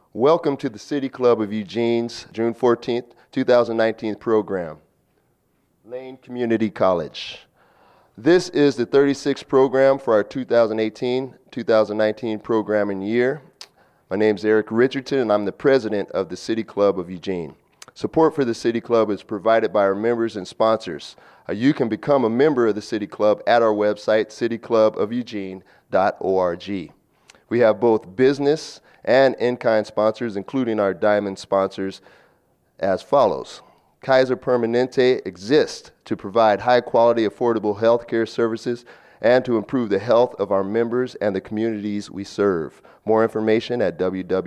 Welcome to the City Club of Eugene's June 14th, 2019 program, Lane Community College. This is the 36th program for our 2018-2019 programming year. My name is Eric Richardson, and I'm the president of the City Club of Eugene. Support for the City Club is provided by our members and sponsors. You can become a member of the City Club at our website, cityclubofeugene.org. We have both business and in-kind sponsors, including our diamond sponsors, as follows. Kaiser Permanente exists to provide high-quality, affordable health care services and to improve the health of our members and the communities we serve. More information at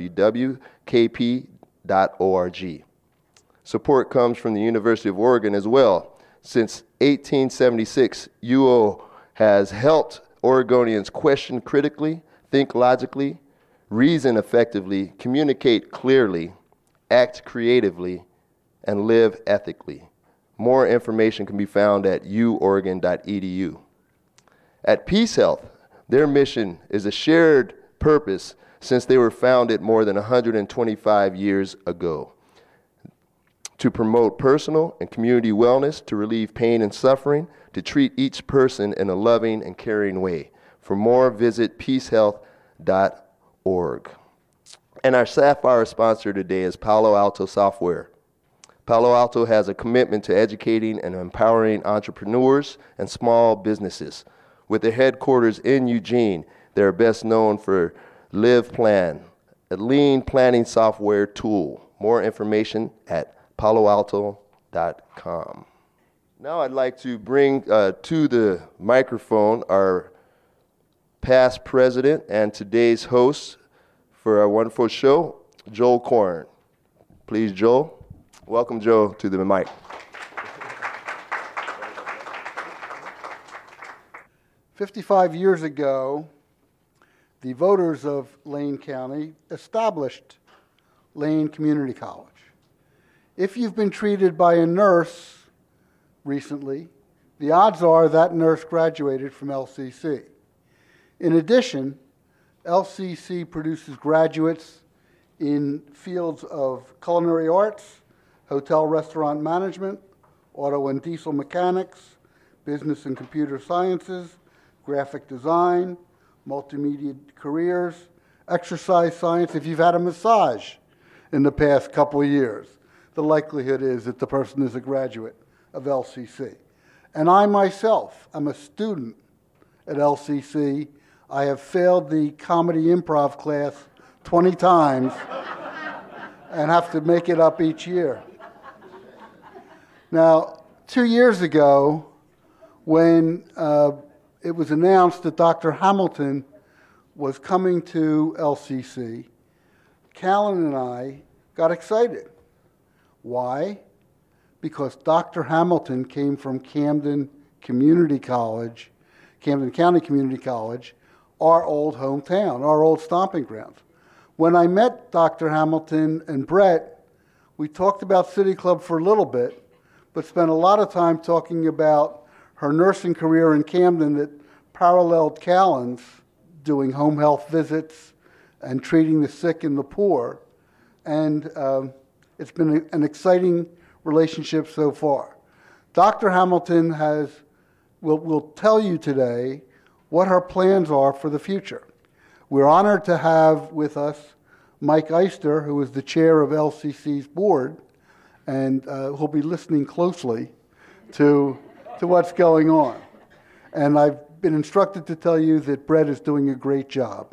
www.kp.org. Support comes from the University of Oregon as well. Since 1876, UO has helped Oregonians question critically, think logically, reason effectively, communicate clearly, act creatively, and live ethically. More information can be found at uoregon.edu. At Peace Health, their mission is a shared purpose since they were founded more than 125 years ago. To promote personal and community wellness, to relieve pain and suffering, to treat each person in a loving and caring way. For more, visit peacehealth.org. And our Sapphire sponsor today is Palo Alto Software. Palo Alto has a commitment to educating and empowering entrepreneurs and small businesses. With their headquarters in Eugene, they're best known for LivePlan, a lean planning software tool. More information at paloalto.com. Now I'd like to bring to the microphone our past president and today's host for our wonderful show, Joel Korn. Please, Joel. Welcome, Joe, to the mic. "55 years ago, the voters of Lane County established Lane Community College. If you've been treated by a nurse recently, the odds are that nurse graduated from LCC. In addition, LCC produces graduates in fields of culinary arts, hotel restaurant management, auto and diesel mechanics, business and computer sciences, graphic design, multimedia careers, exercise science. If you've had a massage in the past couple of years, the likelihood is that the person is a graduate of LCC. And I myself am a student at LCC. I have failed the comedy improv class 20 times and have to make it up each year. Now, 2 years ago, when it was announced that Dr. Hamilton was coming to LCC, Callan and I got excited. Why? Because Dr. Hamilton came from Camden Community College, Camden County Community College, our old hometown, our old stomping grounds. When I met Dr. Hamilton and Brett, we talked about City Club for a little bit, but spent a lot of time talking about her nursing career in Camden that paralleled Callan's, doing home health visits and treating the sick and the poor. And it's been an exciting relationship so far. Dr. Hamilton will tell you today what her plans are for the future. We're honored to have with us Mike Eister, who is the chair of LCC's board, and who'll be listening closely to what's going on. And I've been instructed to tell you that Brett is doing a great job.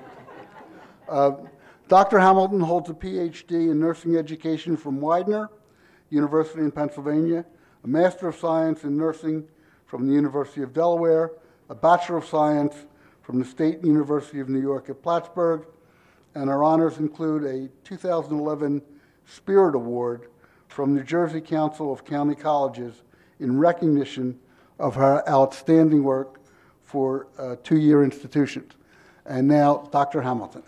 Dr. Hamilton holds a PhD in nursing education from Widener University in Pennsylvania, a Master of Science in Nursing from the University of Delaware, a Bachelor of Science from the State University of New York at Plattsburgh, and her honors include a 2011 Spirit Award from New Jersey Council of County Colleges in recognition of her outstanding work for two-year institutions. And now, Dr. Hamilton.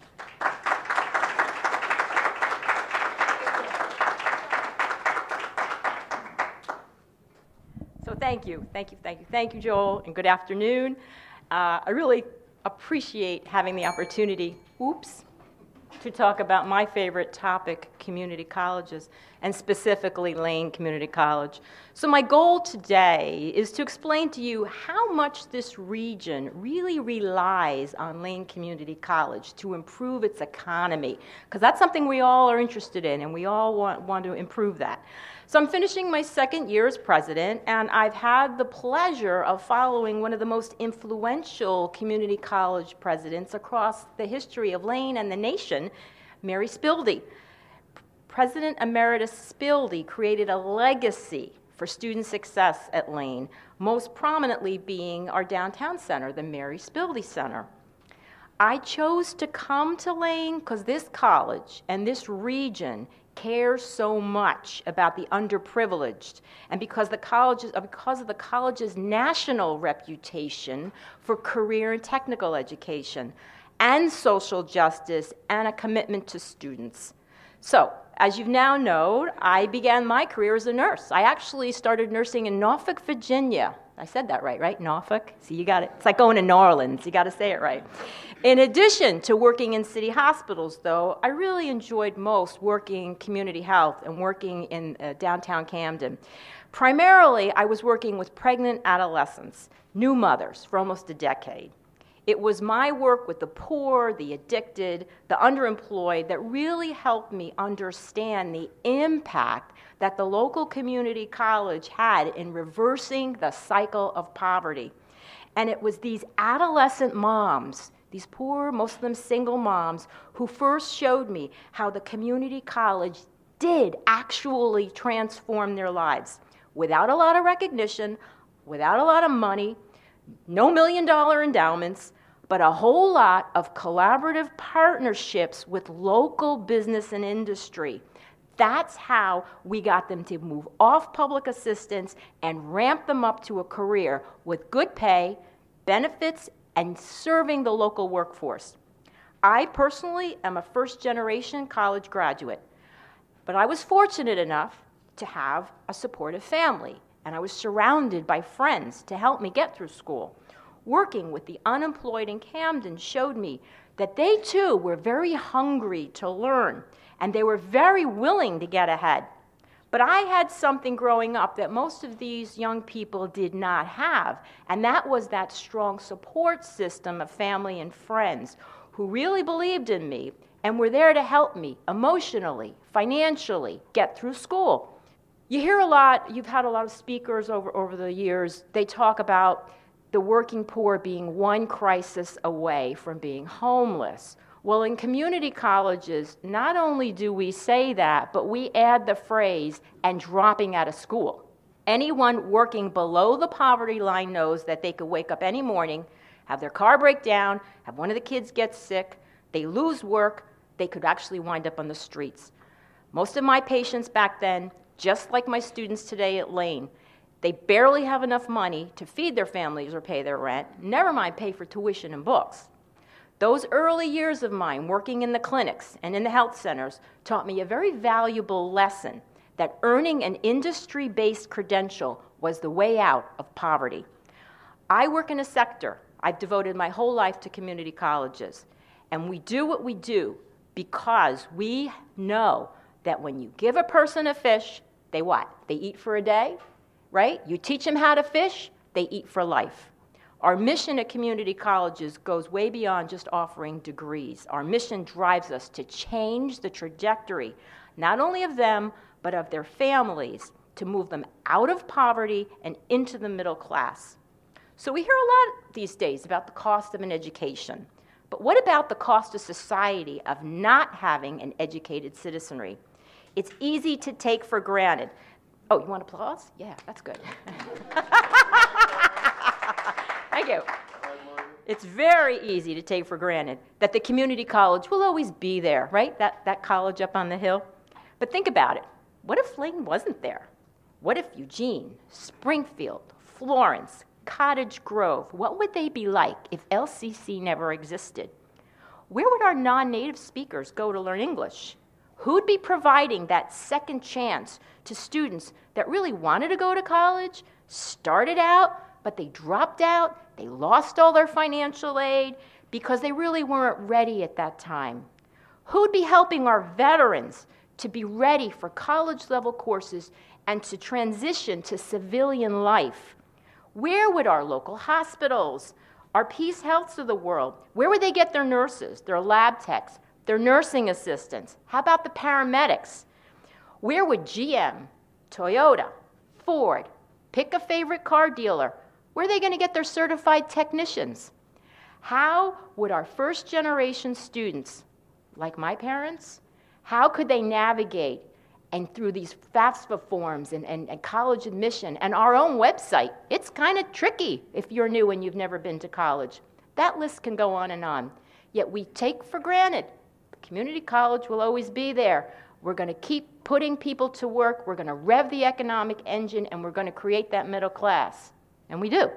So thank you, Joel, and good afternoon. I really appreciate having the opportunity, to talk about my favorite topic, community colleges, and specifically Lane Community College. So my goal today is to explain to you how much this region really relies on Lane Community College to improve its economy, because that's something we all are interested in, and we all want to improve that. So I'm finishing my second year as president, and I've had the pleasure of following one of the most influential community college presidents across the history of Lane and the nation, Mary Spilde. President Emeritus Spilde created a legacy for student success at Lane, most prominently being our downtown center, the Mary Spilde Center. I chose to come to Lane because this college and this region cares so much about the underprivileged, and because of the college's national reputation for career and technical education and social justice and a commitment to students. So, as you now know, I began my career as a nurse. I actually started nursing in Norfolk, Virginia. I said that right? Norfolk? See, you got it. It's like going to New Orleans. You got to say it right. In addition to working in city hospitals, though, I really enjoyed most working community health and working in downtown Camden. Primarily, I was working with pregnant adolescents, new mothers, for almost a decade. It was my work with the poor, the addicted, the underemployed that really helped me understand the impact that the local community college had in reversing the cycle of poverty. And it was these adolescent moms, these poor, most of them single moms, who first showed me how the community college did actually transform their lives. Without a lot of recognition, without a lot of money, no million-dollar endowments, but a whole lot of collaborative partnerships with local business and industry. That's how we got them to move off public assistance and ramp them up to a career with good pay, benefits, and serving the local workforce. I personally am a first-generation college graduate, but I was fortunate enough to have a supportive family, and I was surrounded by friends to help me get through school. Working with the unemployed in Camden showed me that they too were very hungry to learn, and they were very willing to get ahead. But I had something growing up that most of these young people did not have, and that was that strong support system of family and friends who really believed in me and were there to help me emotionally, financially, get through school. You hear a lot, you've had a lot of speakers over the years, they talk about the working poor being one crisis away from being homeless. Well, in community colleges, not only do we say that, but we add the phrase, and dropping out of school. Anyone working below the poverty line knows that they could wake up any morning, have their car break down, have one of the kids get sick, they lose work, they could actually wind up on the streets. Most of my patients back then, just like my students today at Lane, they barely have enough money to feed their families or pay their rent, never mind pay for tuition and books. Those early years of mine working in the clinics and in the health centers taught me a very valuable lesson that earning an industry-based credential was the way out of poverty. I work in a sector. I've devoted my whole life to community colleges, and we do what we do because we know that when you give a person a fish, they what? They eat for a day, right? You teach them how to fish, they eat for life. Our mission at community colleges goes way beyond just offering degrees. Our mission drives us to change the trajectory, not only of them, but of their families, to move them out of poverty and into the middle class. So we hear a lot these days about the cost of an education. But what about the cost to society of not having an educated citizenry? It's easy to take for granted. Oh, you want applause? Yeah, that's good. Thank you. It's very easy to take for granted that the community college will always be there, right? That college up on the hill. But think about it. What if Lane wasn't there? What if Eugene, Springfield, Florence, Cottage Grove, what would they be like if LCC never existed? Where would our non-native speakers go to learn English? Who'd be providing that second chance to students that really wanted to go to college, started out, but they dropped out, they lost all their financial aid because they really weren't ready at that time? Who'd be helping our veterans to be ready for college-level courses and to transition to civilian life? Where would our local hospitals, our Peace Healths of the world, where would they get their nurses, their lab techs, their nursing assistants? How about the paramedics? Where would GM, Toyota, Ford, pick a favorite car dealer, where are they going to get their certified technicians? How would our first-generation students, like my parents, how could they navigate and through these FAFSA forms and college admission and our own website? It's kind of tricky if you're new and you've never been to college. That list can go on and on. Yet we take for granted community college will always be there. We're going to keep putting people to work. We're going to rev the economic engine, and we're going to create that middle class. And we do.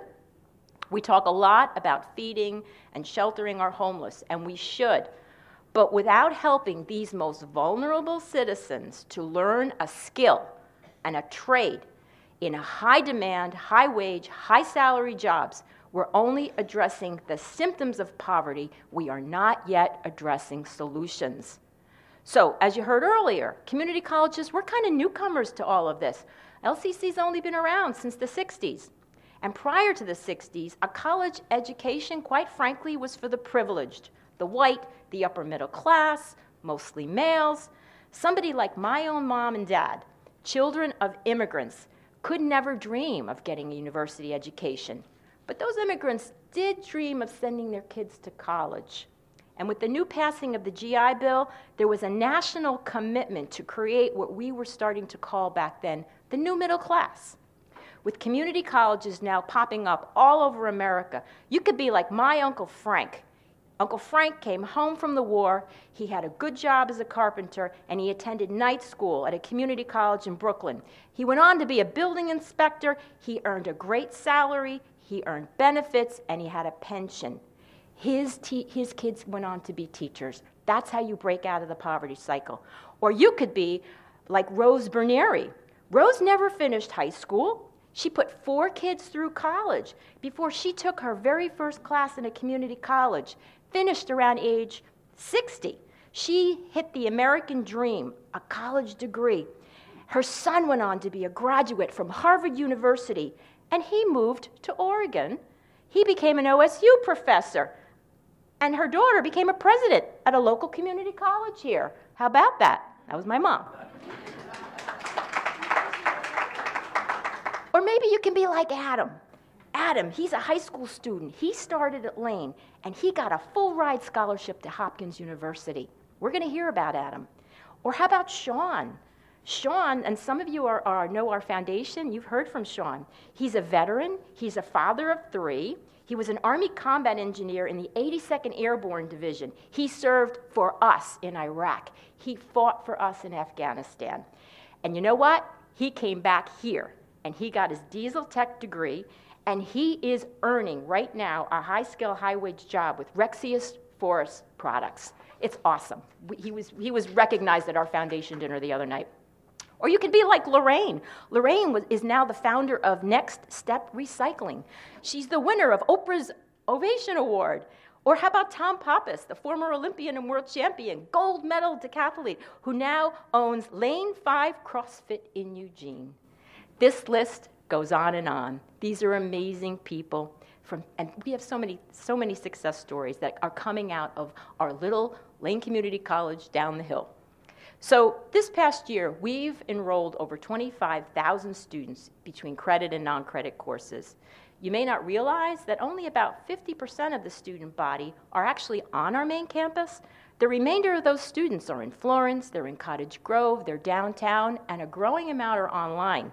We talk a lot about feeding and sheltering our homeless, and we should. But without helping these most vulnerable citizens to learn a skill and a trade in a high-demand, high-wage, high-salary jobs, we're only addressing the symptoms of poverty. We are not yet addressing solutions. So, as you heard earlier, community colleges, we're kind of newcomers to all of this. LCC's only been around since the 60s. And prior to the 60s, a college education, quite frankly, was for the privileged, the white, the upper middle class, mostly males. Somebody like my own mom and dad, children of immigrants, could never dream of getting a university education. But those immigrants did dream of sending their kids to college. And with the new passing of the GI Bill, there was a national commitment to create what we were starting to call back then the new middle class. With community colleges now popping up all over America, you could be like my Uncle Frank. Uncle Frank came home from the war, he had a good job as a carpenter, and he attended night school at a community college in Brooklyn. He went on to be a building inspector, he earned a great salary, he earned benefits, and he had a pension. His kids went on to be teachers. That's how you break out of the poverty cycle. Or you could be like Rose Berneri. Rose never finished high school. She put 4 kids through college before she took her very first class in a community college, finished around age 60. She hit the American dream, a college degree. Her son went on to be a graduate from Harvard University, and he moved to Oregon. He became an OSU professor, and her daughter became a president at a local community college here. How about that? That was my mom. Or maybe you can be like Adam. Adam, he's a high school student. He started at Lane, and he got a full-ride scholarship to Hopkins University. We're going to hear about Adam. Or how about Sean? Sean, and some of you know our foundation. You've heard from Sean. He's a veteran. He's a father of 3. He was an Army combat engineer in the 82nd Airborne Division. He served for us in Iraq. He fought for us in Afghanistan. And you know what? He came back here, and he got his diesel tech degree, and he is earning right now a high-skill, high-wage job with Rexius Forest Products. It's awesome. He was recognized at our foundation dinner the other night. Or you could be like Lorraine. Lorraine is now the founder of Next Step Recycling. She's the winner of Oprah's Ovation Award. Or how about Tom Pappas, the former Olympian and world champion, gold medal decathlete, who now owns Lane 5 CrossFit in Eugene. This list goes on and on. These are amazing people. And we have so many success stories that are coming out of our little Lane Community College down the hill. So this past year, we've enrolled over 25,000 students between credit and non-credit courses. You may not realize that only about 50% of the student body are actually on our main campus. The remainder of those students are in Florence, they're in Cottage Grove, they're downtown, and a growing amount are online.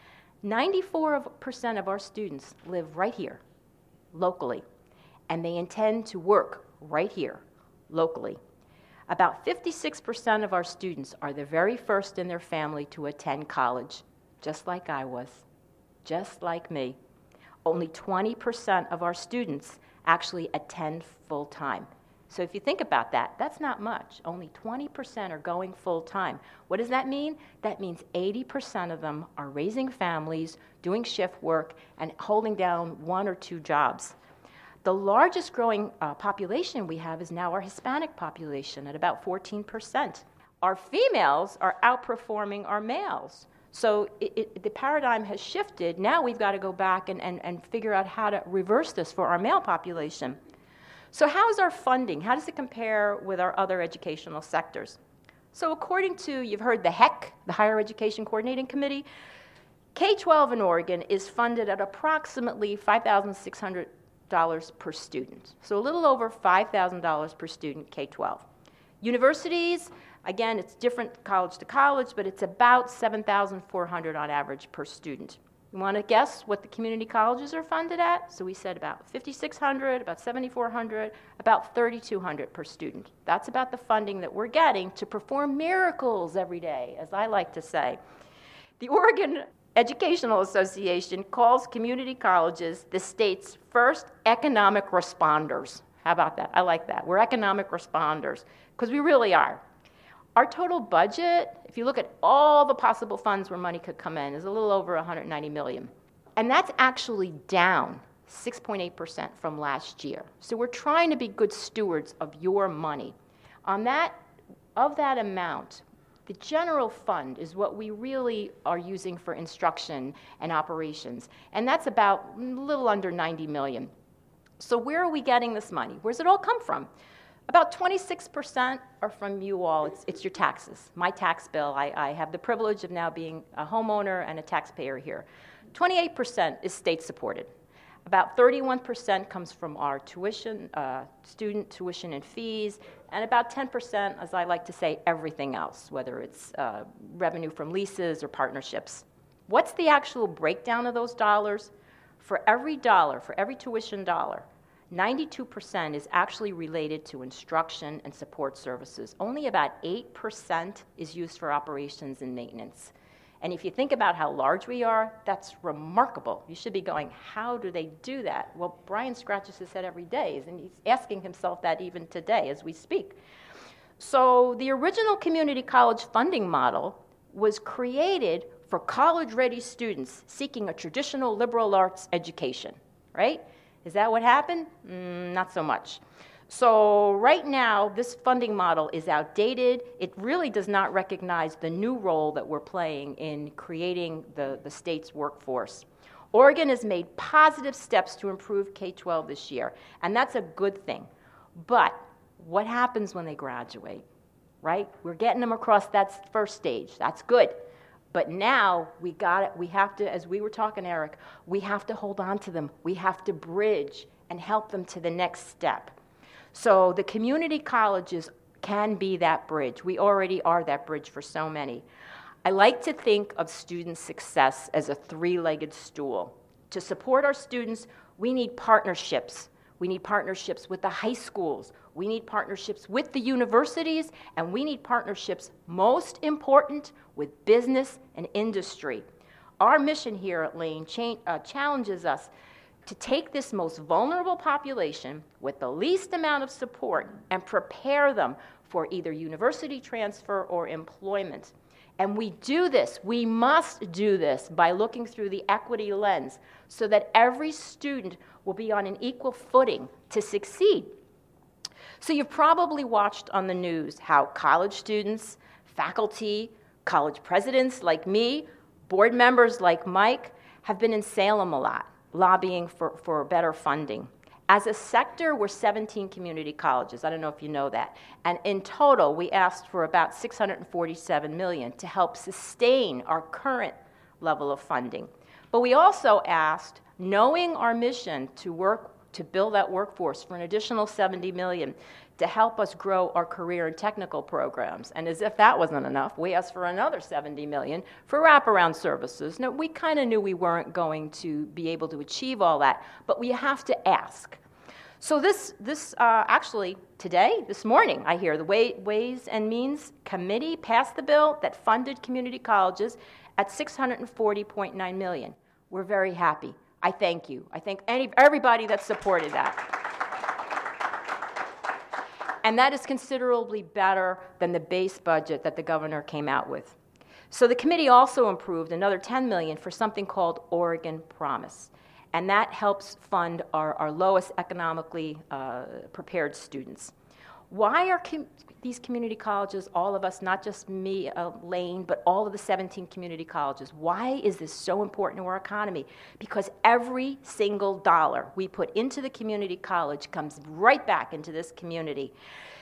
94% of our students live right here, locally, and they intend to work right here, locally. About 56% of our students are the very first in their family to attend college, just like I was, just like me. Only 20% of our students actually attend full-time. So if you think about that, that's not much. Only 20% are going full-time. What does that mean? That means 80% of them are raising families, doing shift work, and holding down 1 or 2 jobs. The largest growing population we have is now our Hispanic population at about 14%. Our females are outperforming our males. So the paradigm has shifted. Now we've got to go back and figure out how to reverse this for our male population. So how is our funding? How does it compare with our other educational sectors? So according to, you've heard the HEC, the Higher Education Coordinating Committee, K-12 in Oregon is funded at approximately $5,600 per student. So a little over $5,000 per student, K-12. Universities, again, it's different college to college, but it's about $7,400 on average per student. You want to guess what the community colleges are funded at? So we said about $5,600, about $7,400, about $3,200 per student. That's about the funding that we're getting to perform miracles every day, as I like to say. The Oregon Educational Association calls community colleges the state's first economic responders. How about that? I like that. We're economic responders, because we really are. Our total budget, if you look at all the possible funds where money could come in, is a little over $190 million. And that's actually down 6.8% from last year. So we're trying to be good stewards of your money. Of that amount, the general fund is what we really are using for instruction and operations. And that's about a little under $90 million. So where are we getting this money? Where's it all come from? About 26% are from you all. It's your taxes, my tax bill. I have the privilege of now being a homeowner and a taxpayer here. 28% is state supported. About 31% comes from our tuition, student tuition and fees, and about 10%, as I like to say, everything else, whether it's revenue from leases or partnerships. What's the actual breakdown of those dollars? For every dollar, for every tuition dollar, 92% is actually related to instruction and support services. Only about 8% is used for operations and maintenance. And if you think about how large we are, that's remarkable. You should be going, how do they do that? Well, Brian scratches his head every day, and he's asking himself that even today as we speak. So the original community college funding model was created for college-ready students seeking a traditional liberal arts education, right? Is that what happened? Not so much. So right now, this funding model is outdated. It really does not recognize the new role that we're playing in creating the state's workforce. Oregon has made positive steps to improve K-12 this year, and that's a good thing. But what happens when they graduate, right? We're getting them across that first stage. That's good. But now we have to, as we were talking, Eric, we have to hold on to them. We have to bridge and help them to the next step. So the community colleges can be that bridge. We already are that bridge for so many. I like to think of student success as a three-legged stool. To support our students, we need partnerships. We need partnerships with the high schools. We need partnerships with the universities, and we need partnerships, most important, with business and industry. Our mission here at Lane challenges us to take this most vulnerable population with the least amount of support and prepare them for either university transfer or employment. And we must do this by looking through the equity lens so that every student will be on an equal footing to succeed. So you've probably watched on the news how college students, faculty, college presidents like me, board members like Mike have been in Salem a lot, lobbying for better funding. As a sector, we're 17 community colleges. I don't know if you know that. And in total, we asked for about $647 million to help sustain our current level of funding. But we also asked, knowing our mission to build that workforce for an additional $70 million to help us grow our career and technical programs. And as if that wasn't enough, we asked for another $70 million for wraparound services. Now, we kind of knew we weren't going to be able to achieve all that, but we have to ask. So actually, today, this morning, I hear the Ways and Means Committee passed the bill that funded community colleges at $640.9 million. We're very happy. I thank you. I thank everybody that supported that. And that is considerably better than the base budget that the governor came out with. So the committee also approved another $10 million for something called Oregon Promise. And that helps fund our lowest economically prepared students. Why are these community colleges, all of us, not just me, Lane, but all of the 17 community colleges, why is this so important to our economy? Because every single dollar we put into the community college comes right back into this community.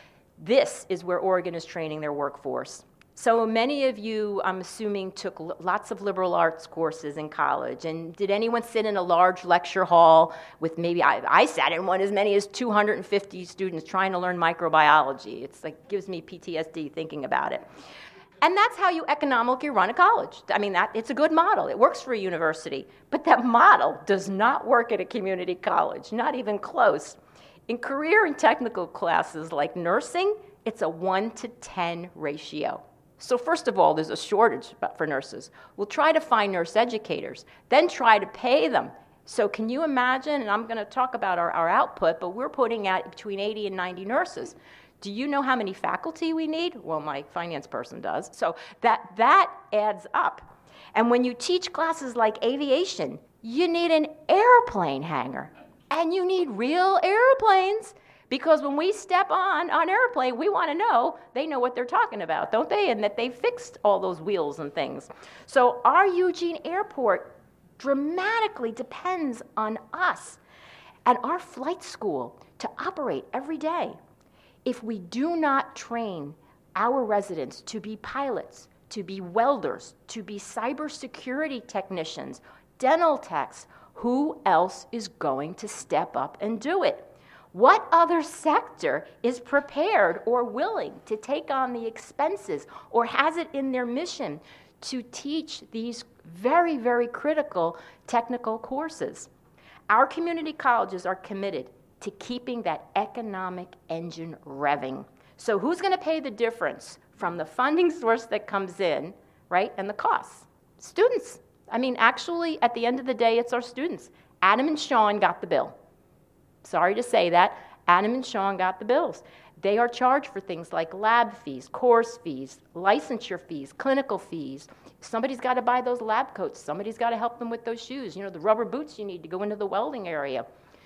This is where Oregon is training their workforce. So many of you, I'm assuming, took lots of liberal arts courses in college. And did anyone sit in a large lecture hall with maybe, I sat in one as many as 250 students trying to learn microbiology. It's like, gives me PTSD thinking about it. And that's how you economically run a college. I mean, it's a good model. It works for a university. But that model does not work at a community college, not even close. In career and technical classes like nursing, it's a 1 to 10 ratio. So first of all, there's a shortage for nurses. We'll try to find nurse educators, then try to pay them. So can you imagine, and I'm going to talk about our output, but we're putting out between 80 and 90 nurses. Do you know how many faculty we need? Well, my finance person does. So that adds up. And when you teach classes like aviation, you need an airplane hangar, and you need real airplanes. Because when we step on an airplane, we want to know they know what they're talking about, don't they? And that they fixed all those wheels and things. So our Eugene Airport dramatically depends on us and our flight school to operate every day. If we do not train our residents to be pilots, to be welders, to be cybersecurity technicians, dental techs, who else is going to step up and do it? What other sector is prepared or willing to take on the expenses or has it in their mission to teach these very, very critical technical courses? Our community colleges are committed to keeping that economic engine revving. So who's going to pay the difference from the funding source that comes in, right, and the costs? Students. I mean, actually, at the end of the day, it's our students. Adam and Sean got the bill. Sorry to say that, Adam and Sean got the bills. They are charged for things like lab fees, course fees, licensure fees, clinical fees. Somebody's got to buy those lab coats. Somebody's got to help them with those shoes, the rubber boots you need to go into the welding area.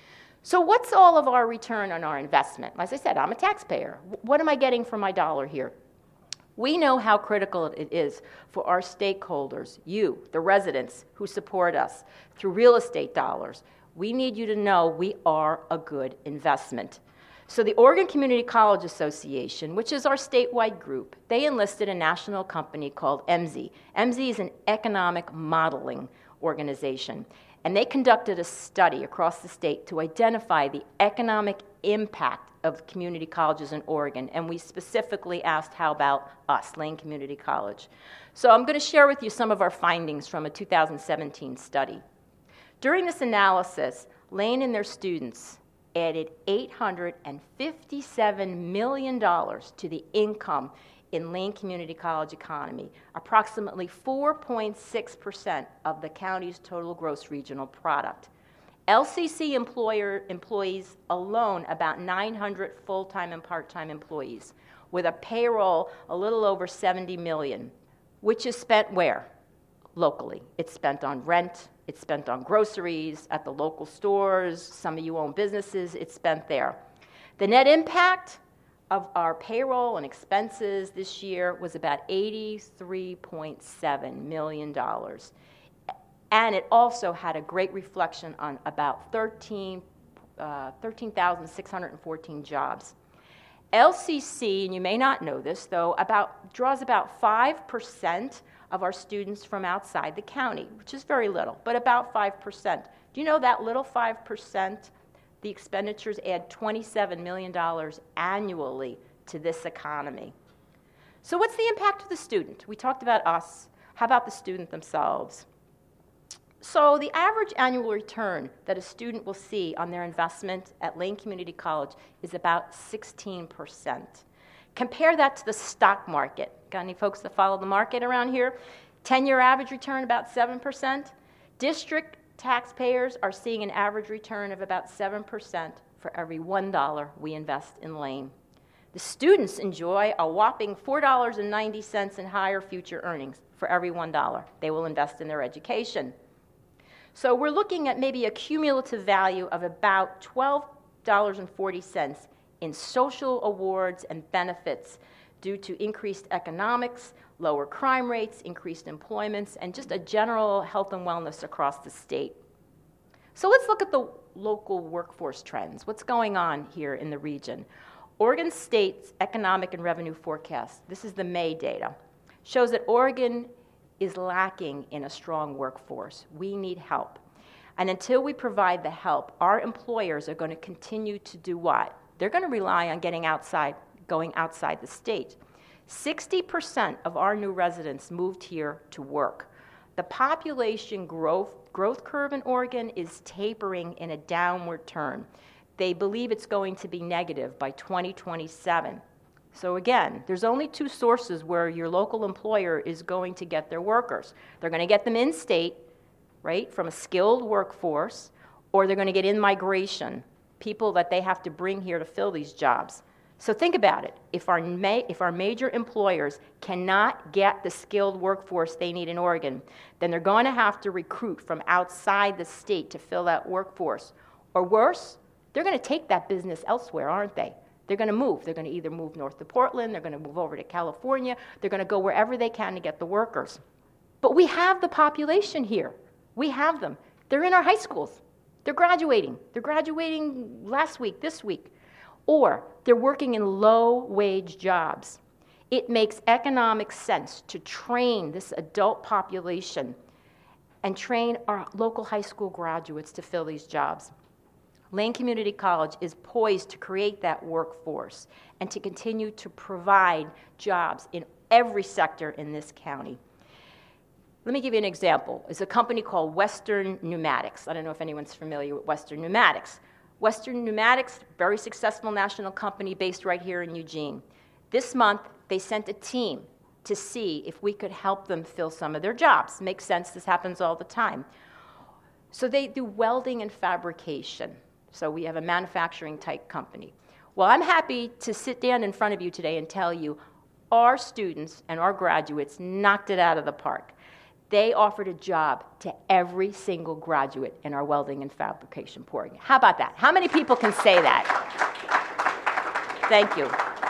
So what's all of our return on our investment? As I said, I'm a taxpayer. What am I getting for my dollar here? We know how critical it is for our stakeholders, you, the residents who support us, through real estate dollars. We need you to know we are a good investment. So the Oregon Community College Association, which is our statewide group, they enlisted a national company called EMSI. EMSI is an economic modeling organization. And they conducted a study across the state to identify the economic impact of community colleges in Oregon. And we specifically asked, how about us, Lane Community College? So I'm going to share with you some of our findings from a 2017 study. During this analysis, Lane and their students added $857 million to the income in Lane Community College economy, approximately 4.6% of the county's total gross regional product. LCC employees alone, about 900 full-time and part-time employees, with a payroll a little over $70 million, which is spent where? Locally. It's spent on rent, it's spent on groceries, at the local stores, some of you own businesses, it's spent there. The net impact of our payroll and expenses this year was about $83.7 million. And it also had a great reflection on about 13,614 jobs. LCC, and you may not know this, though, draws about 5% of our students from outside the county, which is very little, but about 5%. Do you know that little 5%, the expenditures add $27 million annually to this economy? So what's the impact of the student? We talked about us. How about the student themselves? So the average annual return that a student will see on their investment at Lane Community College is about 16%. Compare that to the stock market. Got any folks that follow the market around here? 10-year average return about 7%. District taxpayers are seeing an average return of about 7% for every $1 we invest in Lane. The students enjoy a whopping $4.90 in higher future earnings for every $1 they will invest in their education. So we're looking at maybe a cumulative value of about $12.40 in social awards and benefits due to increased economics, lower crime rates, increased employments, and just a general health and wellness across the state. So let's look at the local workforce trends. What's going on here in the region? Oregon State's economic and revenue forecast, this is the May data, shows that Oregon is lacking in a strong workforce. We need help. And until we provide the help, our employers are going to continue to do what? They're going to rely on going outside the state. 60% of our new residents moved here to work. The population growth curve in Oregon is tapering in a downward turn. They believe it's going to be negative by 2027. So again, there's only two sources where your local employer is going to get their workers. They're going to get them in-state, right, from a skilled workforce, or they're going to get in-migration, people that they have to bring here to fill these jobs. So think about it. If our major employers cannot get the skilled workforce they need in Oregon, then they're going to have to recruit from outside the state to fill that workforce. Or worse, they're going to take that business elsewhere, aren't they? They're going to move. They're going to either move north to Portland, they're going to move over to California, they're going to go wherever they can to get the workers. But we have the population here. We have them. They're in our high schools. They're graduating. They're graduating last week, this week. Or they're working in low-wage jobs. It makes economic sense to train this adult population and train our local high school graduates to fill these jobs. Lane Community College is poised to create that workforce and to continue to provide jobs in every sector in this county. Let me give you an example. It's a company called Western Pneumatics. I don't know if anyone's familiar with Western Pneumatics. Western Pneumatics, very successful national company based right here in Eugene. This month, they sent a team to see if we could help them fill some of their jobs. Makes sense, this happens all the time. So they do welding and fabrication. So we have a manufacturing type company. Well, I'm happy to sit down in front of you today and tell you our students and our graduates knocked it out of the park. They offered a job to every single graduate in our welding and fabrication program. How about that? How many people can say that? Thank you.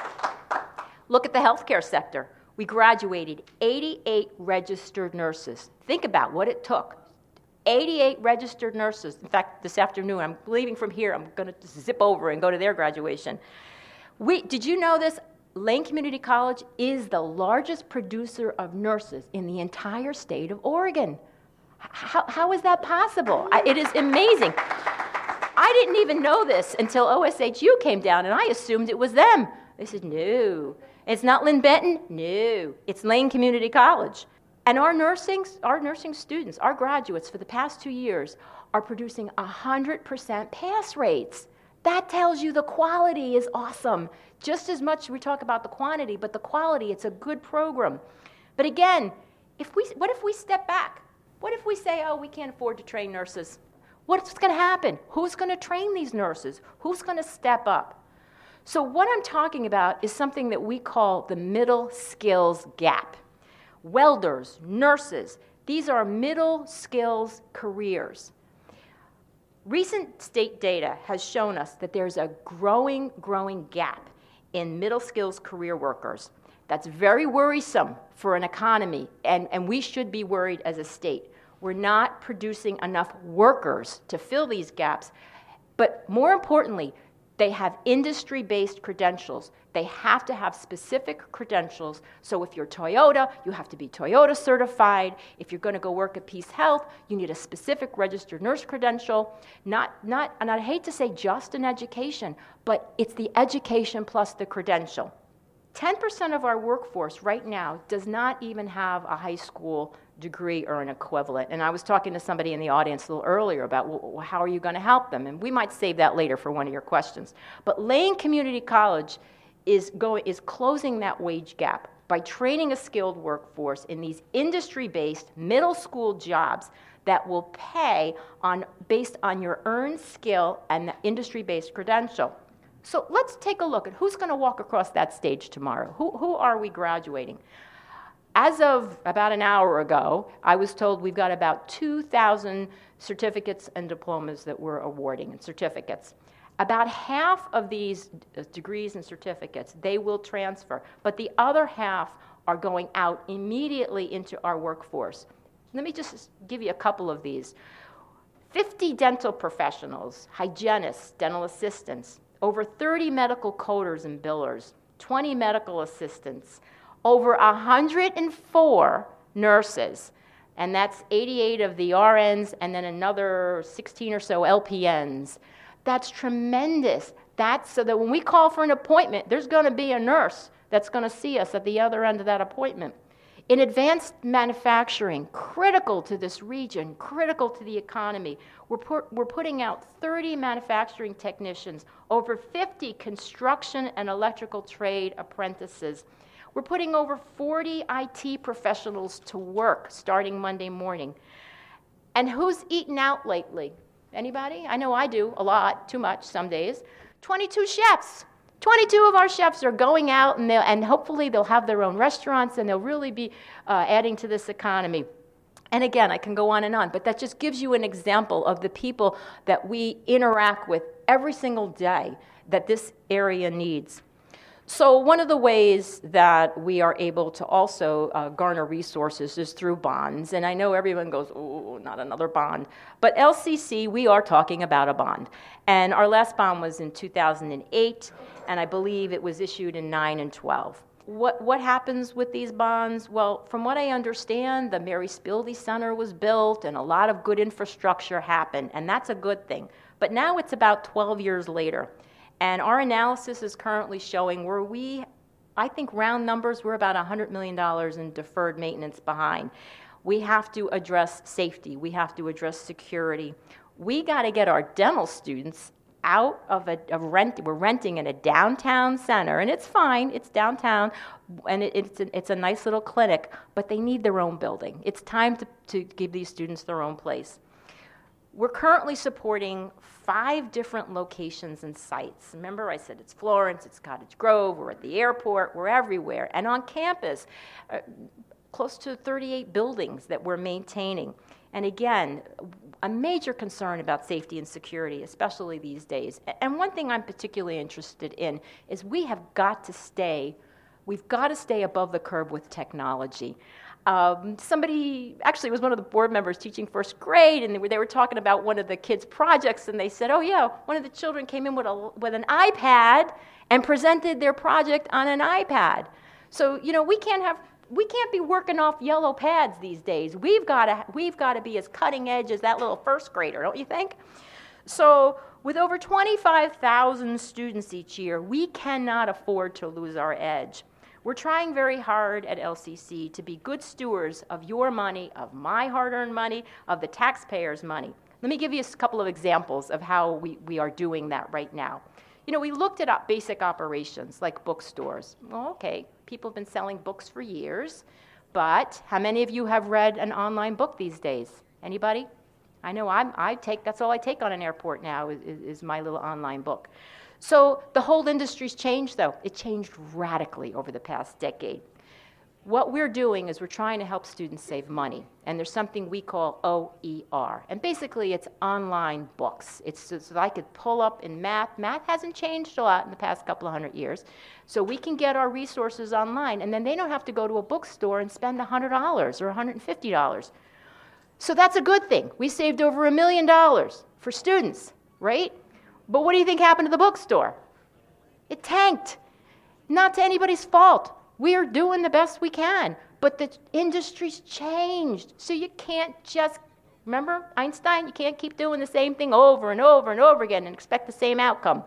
Look at the healthcare sector. We graduated 88 registered nurses. Think about what it took. 88 registered nurses. In fact, this afternoon, I'm leaving from here. I'm going to zip over and go to their graduation. Did you know this? Lane Community College is the largest producer of nurses in the entire state of Oregon. How is that possible? It is amazing. I didn't even know this until OSHU came down, and I assumed it was them. They said, no. It's not Lynn Benton? No. It's Lane Community College. And our nursing students, our graduates for the past 2 years are producing 100% pass rates. That tells you the quality is awesome. Just as much we talk about the quantity, but the quality, it's a good program. But again, what if we step back? What if we say, oh, we can't afford to train nurses? What's going to happen? Who's going to train these nurses? Who's going to step up? So what I'm talking about is something that we call the middle skills gap. Welders, nurses, these are middle skills careers. Recent state data has shown us that there's a growing gap in middle skills career workers. That's very worrisome for an economy, and we should be worried as a state. We're not producing enough workers to fill these gaps, but more importantly, they have industry-based credentials. They have to have specific credentials. So if you're Toyota, you have to be Toyota certified. If you're going to go work at Peace Health, you need a specific registered nurse credential. And I hate to say just an education, but it's the education plus the credential. 10% of our workforce right now does not even have a high school degree or an equivalent. And I was talking to somebody in the audience a little earlier about, well, how are you going to help them? And we might save that later for one of your questions. But Lane Community College is closing that wage gap by training a skilled workforce in these industry-based middle school jobs that will pay based on your earned skill and the industry-based credential. So let's take a look at who's going to walk across that stage tomorrow. Who are we graduating? As of about an hour ago, I was told we've got about 2,000 certificates and diplomas that we're awarding, and certificates. About half of these degrees and certificates, they will transfer, but the other half are going out immediately into our workforce. Let me just give you a couple of these. 50 dental professionals, hygienists, dental assistants, over 30 medical coders and billers, 20 medical assistants, over 104 nurses, and that's 88 of the RNs and then another 16 or so LPNs. That's tremendous. That's so that when we call for an appointment, there's going to be a nurse that's going to see us at the other end of that appointment. In advanced manufacturing, critical to this region, critical to the economy, we're putting out 30 manufacturing technicians, over 50 construction and electrical trade apprentices. We're putting over 40 IT professionals to work starting Monday morning. And who's eaten out lately? Anybody? I know I do, a lot, too much some days. 22 chefs. 22 of our chefs are going out, and hopefully they'll have their own restaurants, and they'll really be adding to this economy. And again, I can go on and on, but that just gives you an example of the people that we interact with every single day that this area needs. So one of the ways that we are able to also garner resources is through bonds. And I know everyone goes, oh, not another bond. But LCC, we are talking about a bond. And our last bond was in 2008, and I believe it was issued in 9 and 12. What happens with these bonds? Well, from what I understand, the Mary Spildy Center was built, and a lot of good infrastructure happened, and that's a good thing. But now it's about 12 years later. And our analysis is currently showing I think round numbers, we're about $100 million in deferred maintenance behind. We have to address safety. We have to address security. We got to get our dental students out of rent. We're renting in a downtown center, and it's fine. It's downtown, and it's a nice little clinic, but they need their own building. It's time to give these students their own place. We're currently supporting 5 different locations and sites. Remember, I said it's Florence, it's Cottage Grove, we're at the airport, we're everywhere. And on campus, close to 38 buildings that we're maintaining. And again, a major concern about safety and security, especially these days. And one thing I'm particularly interested in is we've got to stay above the curve with technology. Somebody, actually it was one of the board members teaching first grade, and they were talking about one of the kids' projects, and they said, oh yeah, one of the children came in with an iPad and presented their project on an iPad. So, we can't be working off yellow pads these days. We've got to be as cutting edge as that little first grader, don't you think? So, with over 25,000 students each year, we cannot afford to lose our edge. We're trying very hard at LCC to be good stewards of your money, of my hard-earned money, of the taxpayers' money. Let me give you a couple of examples of how we are doing that right now. We looked at basic operations like bookstores. Well, okay, people have been selling books for years, but how many of you have read an online book these days? Anybody? I know that's all I take on an airport now is my little online book. So the whole industry's changed, though. It changed radically over the past decade. What we're doing is we're trying to help students save money, and there's something we call OER. And basically, it's online books. It's so that I could pull up in math. Math hasn't changed a lot in the past couple of 100 years. So we can get our resources online, and then they don't have to go to a bookstore and spend $100 or $150. So that's a good thing. We saved over $1 million for students, right? But what do you think happened to the bookstore? It tanked. Not to anybody's fault. We are doing the best we can, but the industry's changed. So you can't just, remember Einstein? You can't keep doing the same thing over and over and over again and expect the same outcome.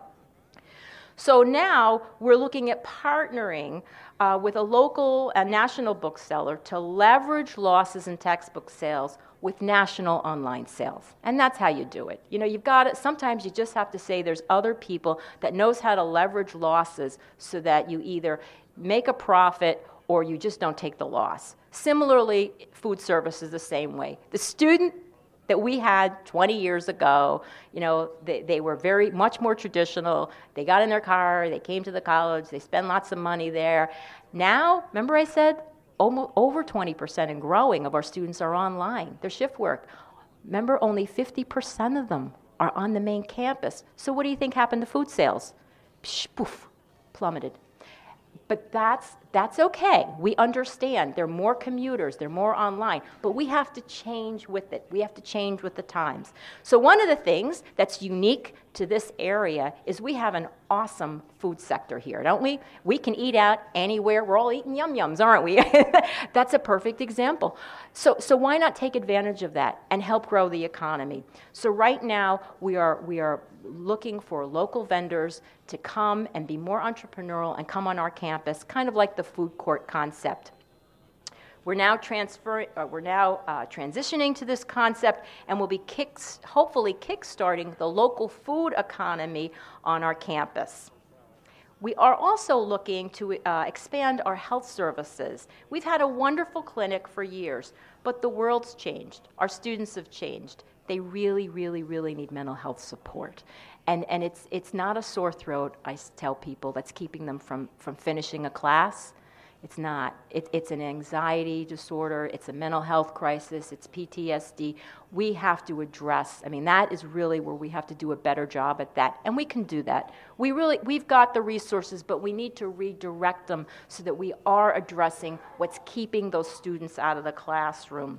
So now we're looking at partnering with a local and national bookseller to leverage losses in textbook sales with national online sales. And that's how you do it. You've got it. Sometimes you just have to say there's other people that knows how to leverage losses so that you either make a profit or you just don't take the loss. Similarly, food service is the same way. The student that we had 20 years ago, they were much more traditional. They got in their car, they came to the college, they spent lots of money there. Now, remember I said almost over 20% and growing of our students are online. They're shift work. Remember, only 50% of them are on the main campus. So what do you think happened to food sales? Psh, poof, plummeted. But that's okay. We understand. There are more commuters, they're more online, but we have to change with it. We have to change with the times. So one of the things that's unique to this area is we have an awesome food sector here, don't we? We can eat out anywhere. We're all eating yum-yums, aren't we? That's a perfect example. So why not take advantage of that and help grow the economy? So right now we are looking for local vendors to come and be more entrepreneurial and come on our campus, kind of like the food court concept. We're now transitioning to this concept, and we'll be hopefully kickstarting the local food economy on our campus. We are also looking to expand our health services. We've had a wonderful clinic for years, but the world's changed. Our students have changed. They really, really, really need mental health support. And it's not a sore throat, I tell people, that's keeping them from finishing a class. It's not. It's an anxiety disorder. It's a mental health crisis. It's PTSD. We have to address, that is really where we have to do a better job at that. And we can do that. We've got the resources, but we need to redirect them so that we are addressing what's keeping those students out of the classroom.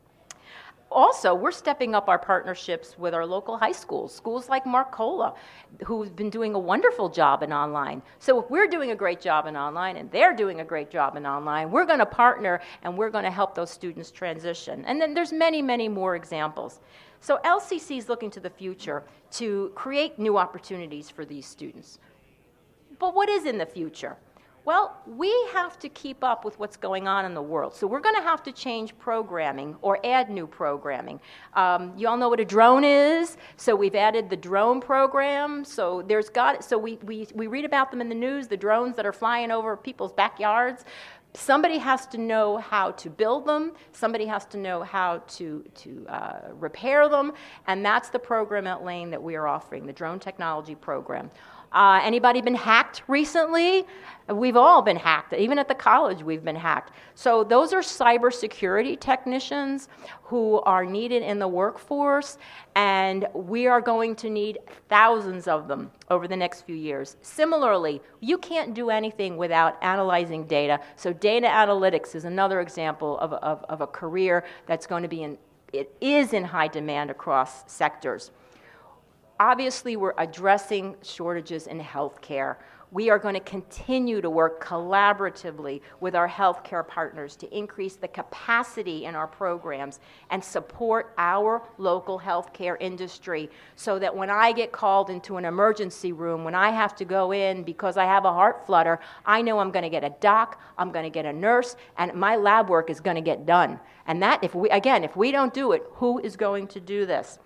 Also, we're stepping up our partnerships with our local high schools, schools like Marcola, who've been doing a wonderful job in online. So if we're doing a great job in online and they're doing a great job in online, we're going to partner and we're going to help those students transition. And then there's many, many more examples. So LCC is looking to the future to create new opportunities for these students. But what is in the future? Well, we have to keep up with what's going on in the world. So we're going to have to change programming or add new programming. You all know what a drone is, so we've added the drone program. So we read about them in the news, the drones that are flying over people's backyards. Somebody has to know how to build them. Somebody has to know how to repair them, and that's the program at Lane that we are offering, the drone technology program. Anybody been hacked recently? We've all been hacked. Even at the college, we've been hacked. So those are cybersecurity technicians who are needed in the workforce, and we are going to need thousands of them over the next few years. Similarly, you can't do anything without analyzing data. So data analytics is another example of a career that's going to be it is in high demand across sectors. Obviously, we're addressing shortages in healthcare. We are going to continue to work collaboratively with our healthcare partners to increase the capacity in our programs and support our local healthcare industry so that when I get called into an emergency room, when I have to go in because I have a heart flutter, I know I'm going to get a doc, I'm going to get a nurse, and my lab work is going to get done. And that, if we don't do it, who is going to do this?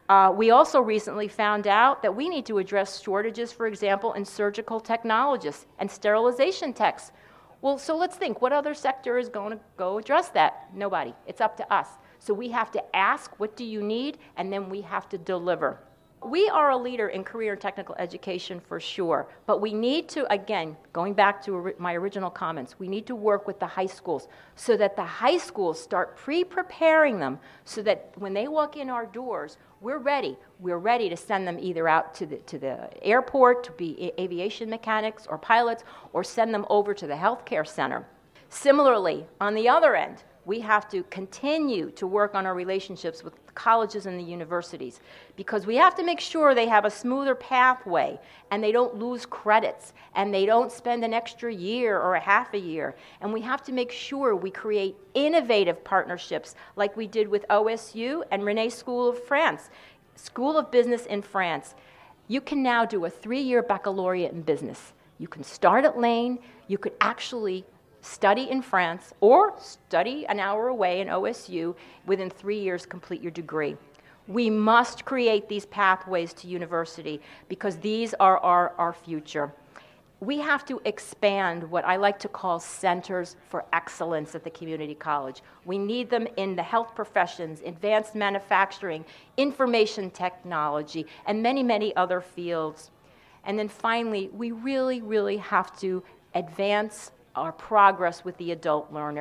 We also recently found out that we need to address shortages, for example, in surgical technologists and sterilization techs. Well, so let's think, what other sector is going to go address that? Nobody. It's up to us. So we have to ask, what do you need? And then we have to deliver. We are a leader in career and technical education for sure, but we need to, again, going back to my original comments, we need to work with the high schools so that the high schools start pre-preparing them so that when they walk in our doors, we're ready. We're ready to send them either out to the airport to be aviation mechanics or pilots, or send them over to the healthcare center. Similarly, on the other end, we have to continue to work on our relationships with the colleges and the universities because we have to make sure they have a smoother pathway and they don't lose credits and they don't spend an extra year or a half a year. And we have to make sure we create innovative partnerships like we did with OSU and Rennes School of France, School of Business in France. You can now do a 3-year baccalaureate in business. You can start at Lane. You could actually study in France or study an hour away in OSU. Within 3 years, complete your degree. We must create these pathways to university because these are our future. We have to expand what I like to call centers for excellence at the community college. We need them in the health professions, advanced manufacturing, information technology, and many, many other fields. And then finally, we really, really have to advance our progress with the adult learner.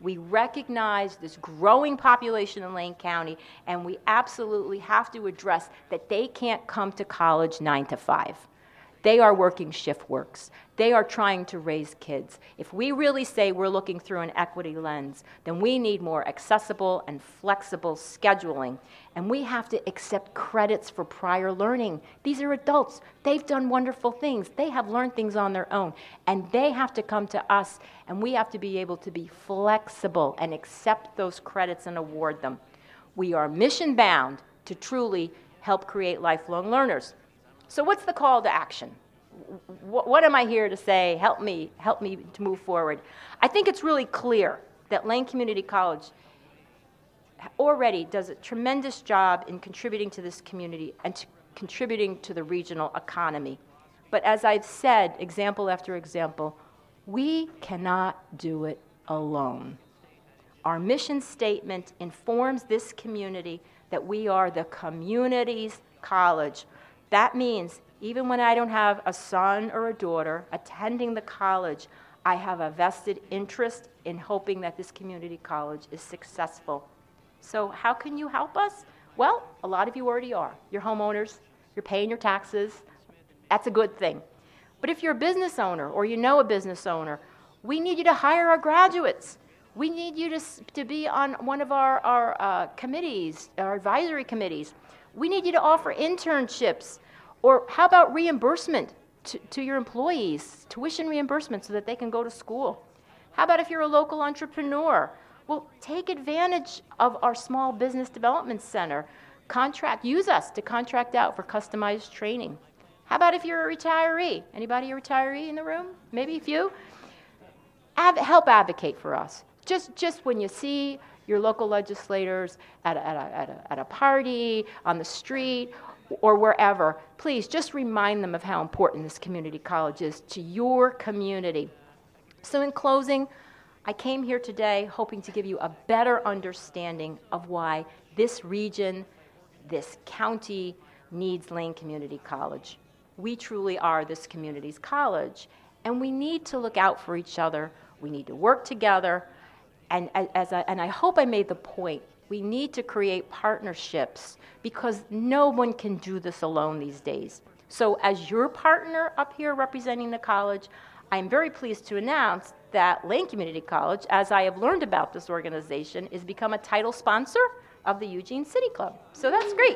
We recognize this growing population in Lane County, and we absolutely have to address that they can't come to college 9 to 5. They are working shift works. They are trying to raise kids. If we really say we're looking through an equity lens, then we need more accessible and flexible scheduling. And we have to accept credits for prior learning. These are adults. They've done wonderful things. They have learned things on their own. And they have to come to us, and we have to be able to be flexible and accept those credits and award them. We are mission bound to truly help create lifelong learners. So what's the call to action? What am I here to say? Help me to move forward. I think it's really clear that Lane Community College already does a tremendous job in contributing to this community and contributing to the regional economy. But as I've said, example after example, we cannot do it alone. Our mission statement informs this community that we are the community's college. That means even when I don't have a son or a daughter attending the college, I have a vested interest in hoping that this community college is successful. So how can you help us? Well, a lot of you already are. You're homeowners, you're paying your taxes. That's a good thing. But if you're a business owner or you know a business owner, we need you to hire our graduates. We need you to be on one of our committees, our advisory committees. We need you to offer internships. Or how about reimbursement to your employees, tuition reimbursement so that they can go to school? How about if you're a local entrepreneur? Well, take advantage of our Small Business Development Center. Use us to contract out for customized training. How about if you're a retiree? Anybody a retiree in the room? Maybe a few? Help advocate for us. Just when you see your local legislators at a party, on the street, or wherever, please just remind them of how important this community college is to your community. So in closing, I came here today hoping to give you a better understanding of why this region, this county, needs Lane Community College. We truly are this community's college, and we need to look out for each other. We need to work together, and I hope I made the point. We need to create partnerships because no one can do this alone these days. So as your partner up here representing the college, I'm very pleased to announce that Lane Community College, as I have learned about this organization, is become a title sponsor of the Eugene City Club. So that's great.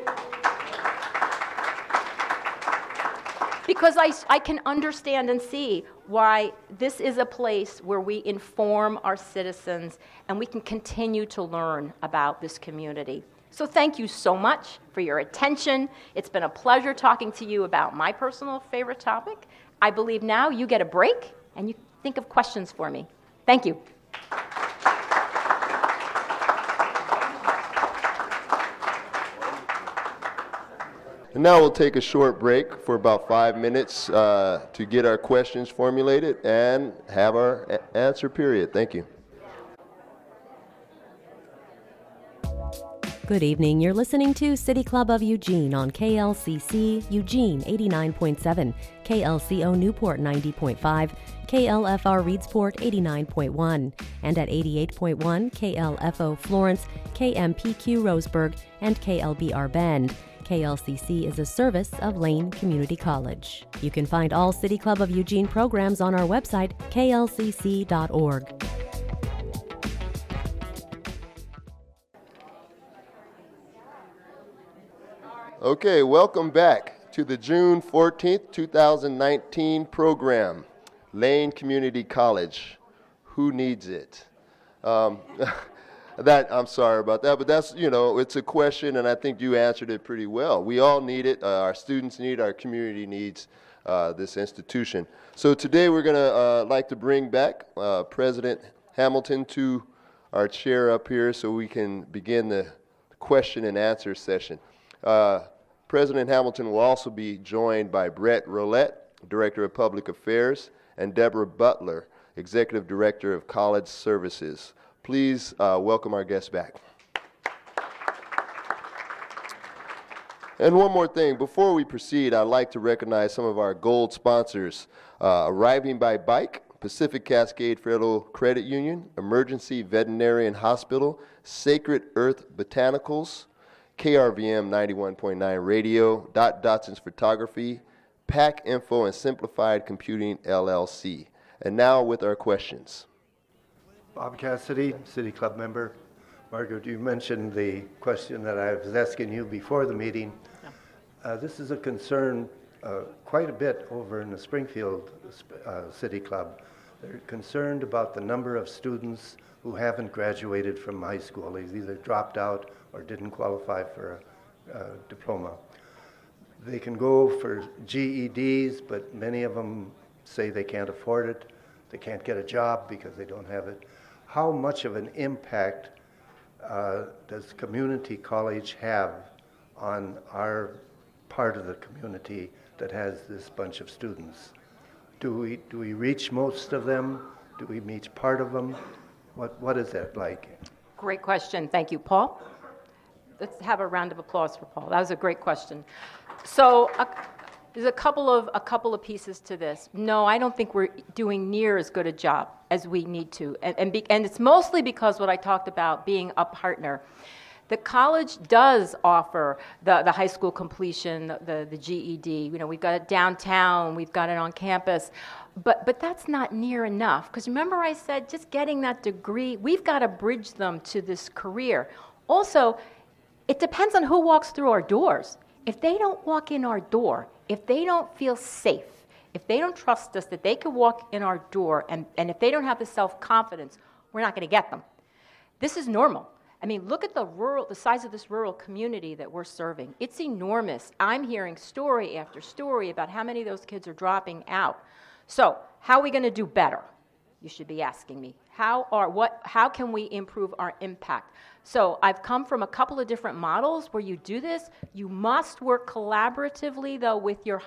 Because I can understand and see why this is a place where we inform our citizens and we can continue to learn about this community. So thank you so much for your attention. It's been a pleasure talking to you about my personal favorite topic. I believe now you get a break and you think of questions for me. Thank you. And now we'll take a short break for about 5 minutes to get our questions formulated and have our answer period. Thank you. Good evening. You're listening to City Club of Eugene on KLCC Eugene 89.7, KLCO Newport 90.5, KLFR Reedsport 89.1, and at 88.1 KLFO Florence, KMPQ Roseburg, and KLBR Bend. KLCC is a service of Lane Community College. You can find all City Club of Eugene programs on our website, klcc.org. Okay, welcome back to the June 14th, 2019 program, Lane Community College. Who needs it? I'm sorry about that, but that's, it's a question, and I think you answered it pretty well. We all need it. Our students need, our community needs this institution. So today we're going to like to bring back President Hamilton to our chair up here so we can begin the question and answer session. President Hamilton will also be joined by Brett Roulette, Director of Public Affairs, and Deborah Butler, Executive Director of College Services. Please welcome our guests back. And one more thing, before we proceed, I'd like to recognize some of our gold sponsors. Arriving by Bike, Pacific Cascade Federal Credit Union, Emergency Veterinarian Hospital, Sacred Earth Botanicals, KRVM 91.9 Radio, Dotson's Photography, Pack Info, and Simplified Computing LLC. And now with our questions. Bob Cassidy, City Club member. Margaret, you mentioned the question that I was asking you before the meeting. This is a concern quite a bit over in the Springfield City Club. They're concerned about the number of students who haven't graduated from high school. They've either dropped out or didn't qualify for a diploma. They can go for GEDs, but many of them say they can't afford it. They can't get a job because they don't have it. How much of an impact does community college have on our part of the community that has this bunch of students? Do we reach most of them? Do we reach part of them? What is that like? Great question. Thank you. Paul? Let's have a round of applause for Paul. That was a great question. So there's a couple of pieces to this. No, I don't think we're doing near as good a job as we need to. And it's mostly because what I talked about, being a partner. The college does offer the high school completion, the GED. You know, we've got it downtown, we've got it on campus, but that's not near enough. Because remember I said just getting that degree, we've got to bridge them to this career. Also, it depends on who walks through our doors. If they don't walk in our door, if they don't feel safe, if they don't trust us that they can walk in our door, and if they don't have the self-confidence, we're not going to get them. This is normal. I mean, look at the size of this rural community that we're serving. It's enormous. I'm hearing story after story about how many of those kids are dropping out. So, how are we going to do better? You should be asking me. How can we improve our impact? So, I've come from a couple of different models where you do this. You must work collaboratively, though, with your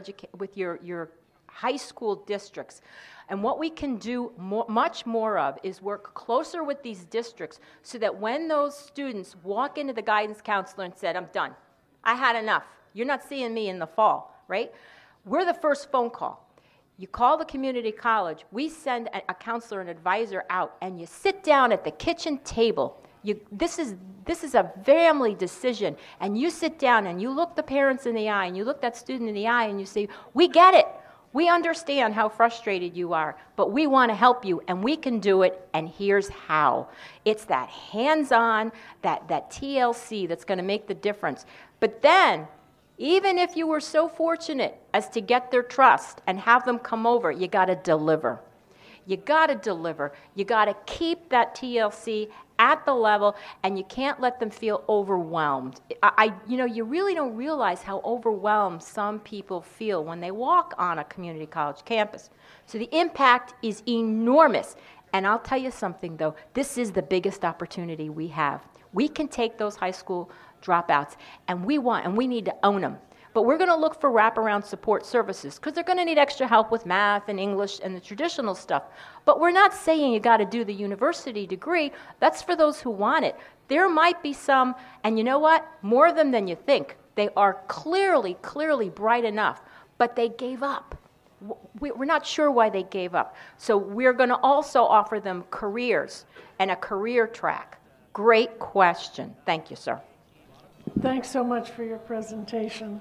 your high school districts. And what we can do much more of is work closer with these districts so that when those students walk into the guidance counselor and said, I'm done, I had enough, you're not seeing me in the fall, right? We're the first phone call. You call the community college, we send a counselor and advisor out, and you sit down at the kitchen table. This is a family decision, and you sit down and you look the parents in the eye and you look that student in the eye and you say, we get it. We understand how frustrated you are, but we want to help you, and we can do it, and here's how. It's that hands-on, that TLC that's going to make the difference. But then, even if you were so fortunate as to get their trust and have them come over, you got to deliver. You got to deliver. You got to keep that TLC at the level, and you can't let them feel overwhelmed. You really don't realize how overwhelmed some people feel when they walk on a community college campus. So the impact is enormous. And I'll tell you something, though. This is the biggest opportunity we have. We can take those high school dropouts, and we need to own them. But we're going to look for wraparound support services because they're going to need extra help with math and English and the traditional stuff. But we're not saying you got to do the university degree. That's for those who want it. There might be some, and you know what? More of them than you think. They are clearly bright enough, but they gave up. We're not sure why they gave up. So we're going to also offer them careers and a career track. Great question. Thank you, sir. Thanks so much for your presentation.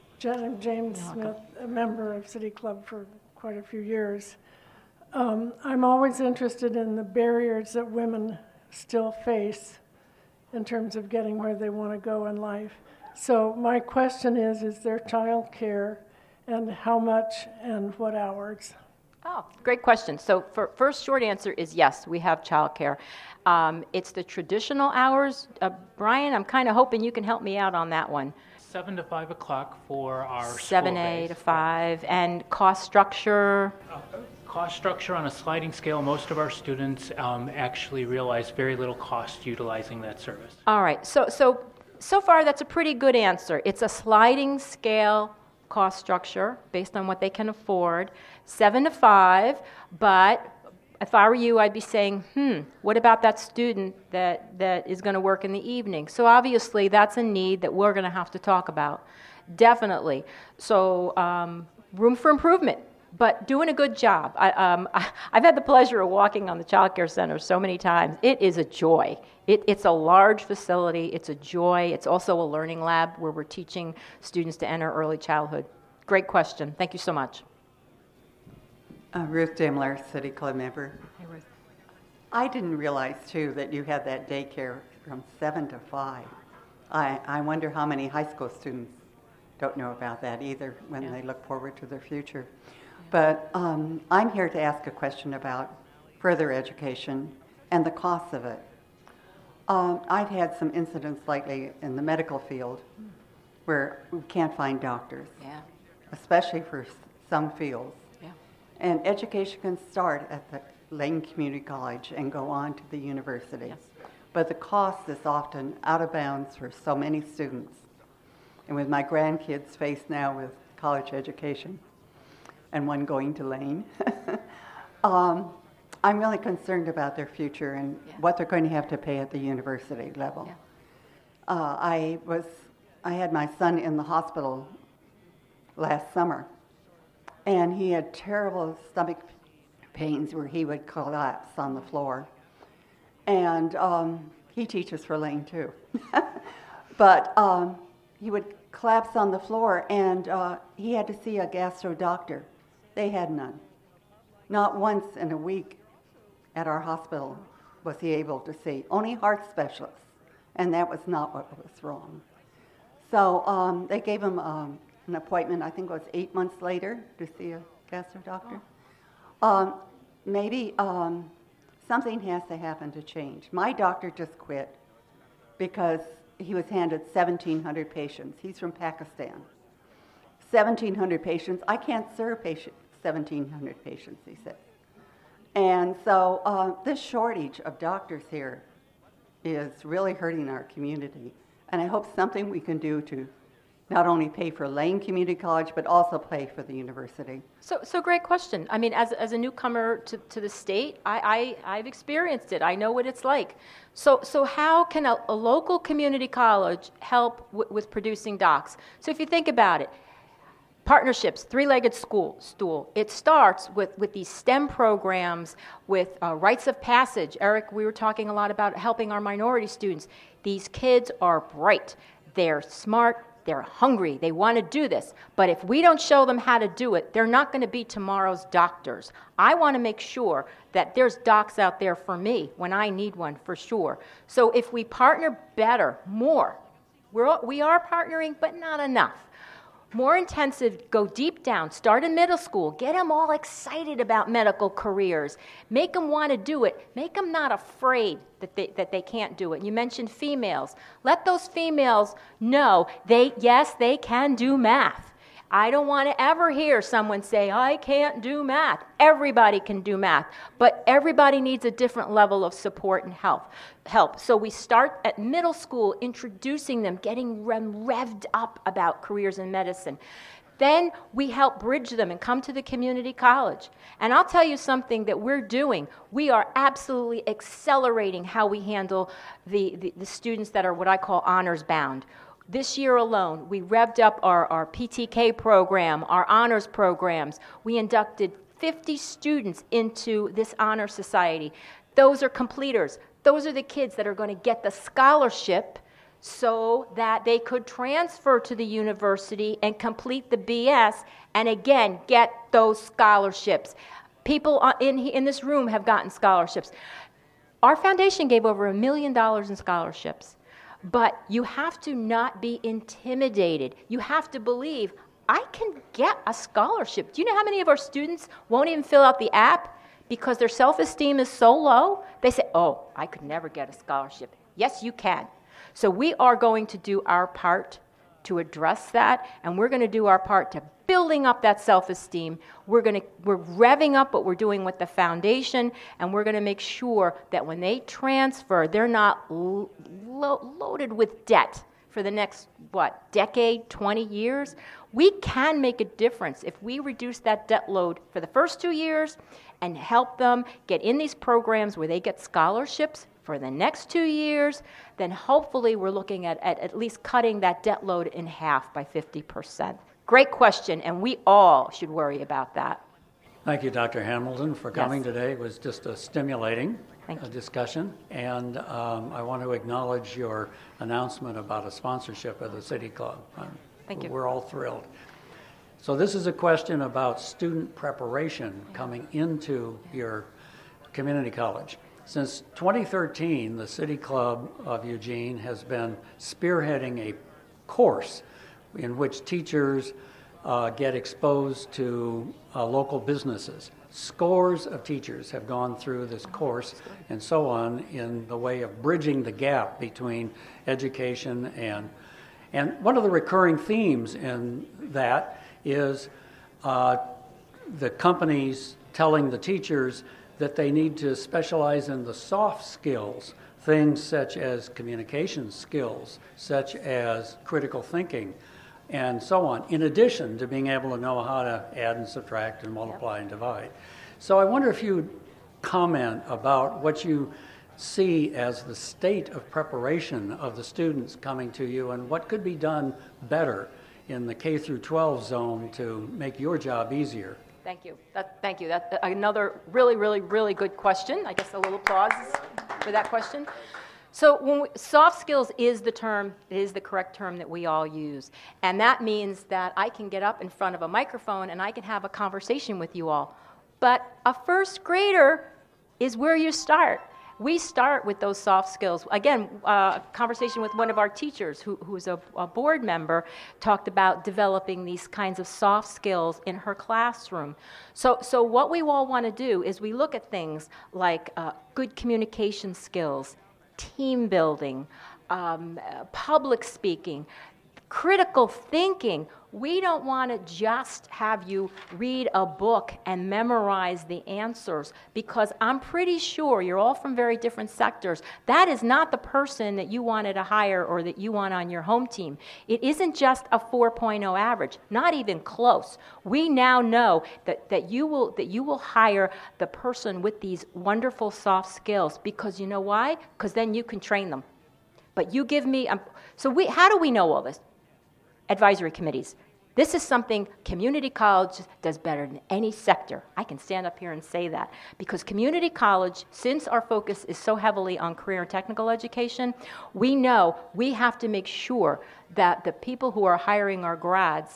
James Smith, a member of City Club for quite a few years. I'm always interested in the barriers that women still face in terms of getting where they want to go in life. So my question is there child care, and how much and what hours? Oh, great question. So first short answer is yes, we have childcare. It's the traditional hours. Brian, I'm kind of hoping you can help me out on that one. 7 to 5 o'clock for our 7A to 5. And cost structure? Cost structure on a sliding scale. Most of our students actually realize very little cost utilizing that service. All right. So far, that's a pretty good answer. It's a sliding scale cost structure based on what they can afford. 7 to 5, but if I were you, I'd be saying, what about that student that is going to work in the evening? So obviously, that's a need that we're going to have to talk about. Definitely. So room for improvement. but doing a good job. I've had the pleasure of walking on the Child Care Center so many times. It is a joy. It's a large facility. It's a joy. It's also a learning lab where we're teaching students to enter early childhood. Great question. Thank you so much. Ruth Daimler, City Club member. Hey, Ruth. I didn't realize, too, that you had that daycare from 7 to 5. I wonder how many high school students don't know about that either when they look forward to their future. But I'm here to ask a question about further education and the cost of it. I've had some incidents lately in the medical field where we can't find doctors, especially for some fields. And education can start at the Lane Community College and go on to the university. But the cost is often out of bounds for so many students. And with my grandkids faced now with college education and one going to Lane, I'm really concerned about their future and what they're going to have to pay at the university level. I had my son in the hospital last summer, and he had terrible stomach pains where he would collapse on the floor. And he teaches for Lane too. But he would collapse on the floor, and he had to see a gastro doctor. They had none. Not once in a week at our hospital was he able to see. Only heart specialists, and that was not what was wrong. So they gave him an appointment, I think it was 8 months later, to see a gastro doctor. Maybe something has to happen to change. My doctor just quit because he was handed 1,700 patients. He's from Pakistan. 1,700 patients. I can't serve 1,700 patients, he said. And so this shortage of doctors here is really hurting our community. And I hope something we can do to not only pay for Lane Community College, but also pay for the university. So great question. I mean, as a newcomer to the state, I've experienced it. I know what it's like. So how can a local community college help with producing docs? So if you think about it, partnerships, three-legged stool. It starts with these STEM programs, with rites of passage. Eric, we were talking a lot about helping our minority students. These kids are bright. They're smart. They're hungry. They want to do this. But if we don't show them how to do it, they're not going to be tomorrow's doctors. I want to make sure that there's docs out there for me when I need one, for sure. So if we partner better, more, we are partnering, but not enough. More intensive, go deep down, start in middle school, get them all excited about medical careers, make them want to do it, make them not afraid that they can't do it. And you mentioned females. Let those females know yes, they can do math. I don't want to ever hear someone say, I can't do math. Everybody can do math, but everybody needs a different level of support and help. So we start at middle school, introducing them, getting them revved up about careers in medicine. Then we help bridge them and come to the community college. And I'll tell you something that we're doing. We are absolutely accelerating how we handle the students that are what I call honors bound. This year alone, we revved up our PTK program, our honors programs. We inducted 50 students into this honor society. Those are completers. Those are the kids that are going to get the scholarship so that they could transfer to the university and complete the BS and, again, get those scholarships. People in this room have gotten scholarships. Our foundation gave over $1 million in scholarships. But you have to not be intimidated. You have to believe, I can get a scholarship. Do you know how many of our students won't even fill out the app because their self-esteem is so low? They say, oh, I could never get a scholarship. Yes, you can. So we are going to do our part to address that, and we're going to do our part to building up that self-esteem. We're revving up what we're doing with the foundation, and we're going to make sure that when they transfer, they're not loaded with debt for the next, decade, 20 years. We can make a difference if we reduce that debt load for the first 2 years and help them get in these programs where they get scholarships for the next 2 years. Then hopefully we're looking at least cutting that debt load in half by 50%. Great question, and we all should worry about that. Thank you, Dr. Hamilton, for coming Yes. today. It was just a stimulating Thank you. discussion, and I want to acknowledge your announcement about a sponsorship of the City Club. Thank you. We're all thrilled. So this is a question about student preparation coming into your community college. Since 2013, the City Club of Eugene has been spearheading a course in which teachers get exposed to local businesses. Scores of teachers have gone through this course and so on in the way of bridging the gap between education and one of the recurring themes in that is the companies telling the teachers that they need to specialize in the soft skills, things such as communication skills, such as critical thinking, and so on, in addition to being able to know how to add and subtract and multiply and divide. So I wonder if you'd comment about what you see as the state of preparation of the students coming to you and what could be done better in the K through 12 zone to make your job easier. Thank you. Thank you. That's another really, really, really good question. I guess a little applause for that question. So soft skills is the term, it is the correct term that we all use. And that means that I can get up in front of a microphone and I can have a conversation with you all. But a first grader is where you start. We start with those soft skills. Again, a conversation with one of our teachers who's a board member talked about developing these kinds of soft skills in her classroom. So what we all want to do is we look at things like good communication skills, team building, public speaking, critical thinking. We don't want to just have you read a book and memorize the answers, because I'm pretty sure you're all from very different sectors. That is not the person that you wanted to hire or that you want on your home team. It isn't just a 4.0 average, not even close. We now know that you will hire the person with these wonderful soft skills, because you know why? Because then you can train them. But you give me, how do we know all this? Advisory committees. This is something community college does better than any sector. I can stand up here and say that, because community college, since our focus is so heavily on career and technical education, we know we have to make sure that the people who are hiring our grads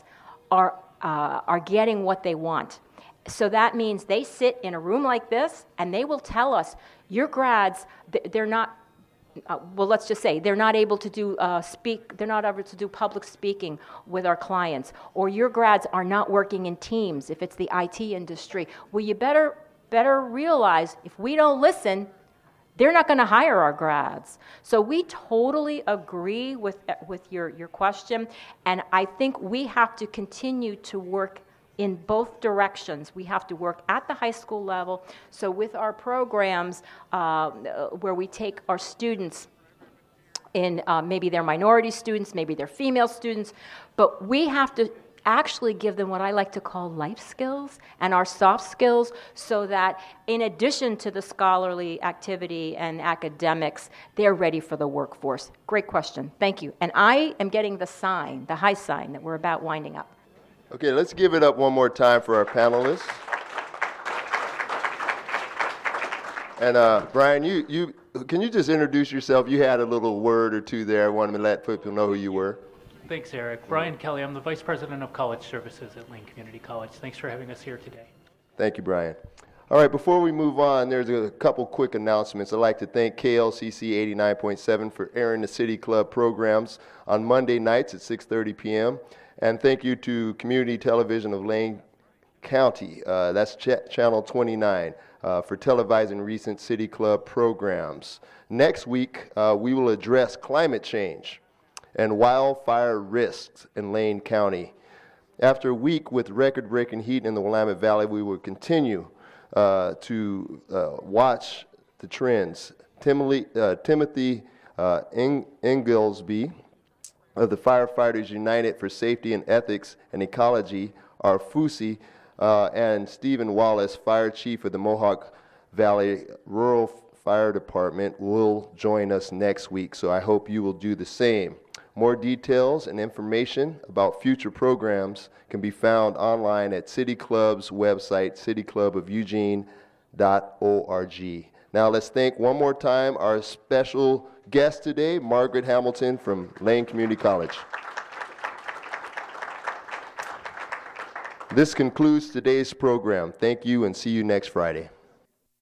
are getting what they want. So that means they sit in a room like this and they will tell us, your grads, they're not, let's just say they're not able to do they're not able to do public speaking with our clients, or your grads are not working in teams if it's the IT industry. Well, you better realize if we don't listen, they're not going to hire our grads. So we totally agree with your question, and I think we have to continue to work in both directions. We have to work at the high school level. So with our programs where we take our students in, maybe they're minority students, maybe they're female students, but we have to actually give them what I like to call life skills and our soft skills, so that in addition to the scholarly activity and academics, they're ready for the workforce. Great question. Thank you. And I am getting the high sign that we're about winding up. Okay, let's give it up one more time for our panelists. And Brian, you can you just introduce yourself? You had a little word or two there. I wanted to let people know who you were. Thanks, Eric. Brian Kelly, I'm the Vice President of College Services at Lane Community College. Thanks for having us here today. Thank you, Brian. All right, before we move on, there's a couple quick announcements. I'd like to thank KLCC 89.7 for airing the City Club programs on Monday nights at 6:30 p.m. And thank you to Community Television of Lane County, that's Channel 29, for televising recent City Club programs. Next week, we will address climate change and wildfire risks in Lane County. After a week with record-breaking heat in the Willamette Valley, we will continue to watch the trends. Timothy Inglesby of the Firefighters United for Safety and Ethics and Ecology, or FUSI, and Stephen Wallace, Fire Chief of the Mohawk Valley Rural Fire Department, will join us next week, so I hope you will do the same. More details and information about future programs can be found online at City Club's website, cityclubofueugene.org. Now let's thank one more time our special guest today, Margaret Hamilton from Lane Community College. This concludes today's program. Thank you and see you next Friday.